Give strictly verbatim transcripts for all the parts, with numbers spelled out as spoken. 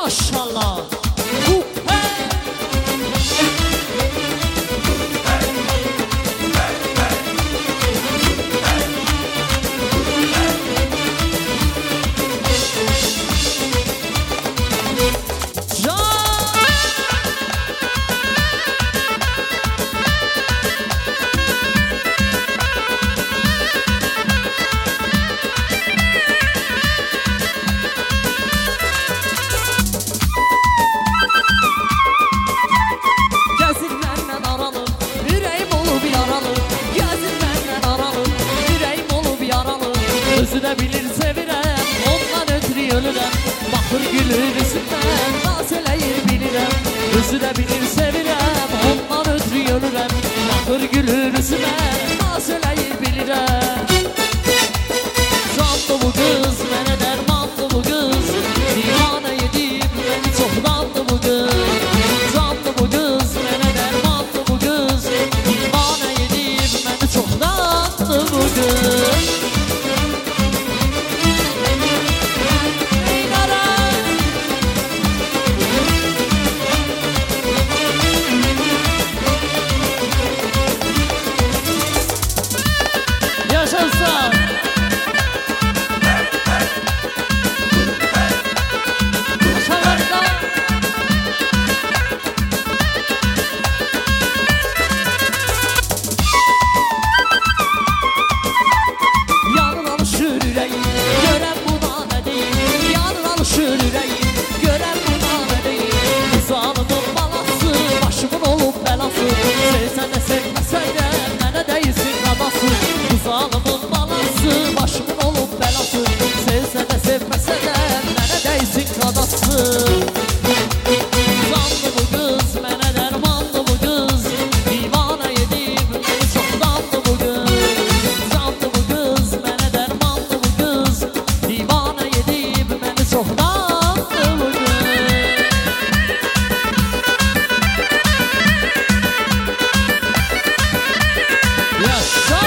maşallah. Özüne bilir sevirem, ondan ötürü ölürem. Bakır gülür üstünden, nasıl eləyir bilirəm. Özüne bilir sevirem, ondan ötürü ölürem. Bakır gülür üstündən, nasıl eləyir bilirəm. Canlı bu kız, mənə dərmanlı bu kız. Divana edib, beni çoxdandı bu kız. Canlı bu kız, mənə dərmanlı bu kız. Divana edib, beni çoxdandı bu kız. Yaşasın. Yanın alışır yüreğim, gören buna ne değil. Yanın alışır yüreğim, gören buna ne değil. Bu zalimin balası, başımın olup belası. Sevsen de sevmesen de, mənə değilsin kadası. Bu zalimin balası, başımın olup belası. Sevsen de sevmesen de, mənə değilsin kadası. Zanlı bu kız, mənə dərmanlı bu kız. Divana edib, beni çoxdandı bu kız. Zanlı bu kız, mənə dərmanlı bu kız. Divana edib, beni çoxdandı bu kız. Yaşa!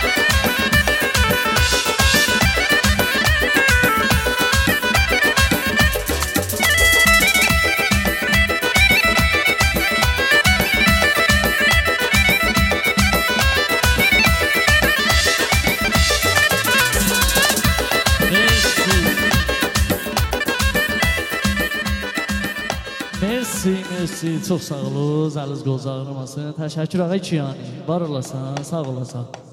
Mersi, mersi, çox sağ olun, əliniz qolunuz ağrımasın. Təşəkkür ağa Kiyani, var olasan, sağ olasan.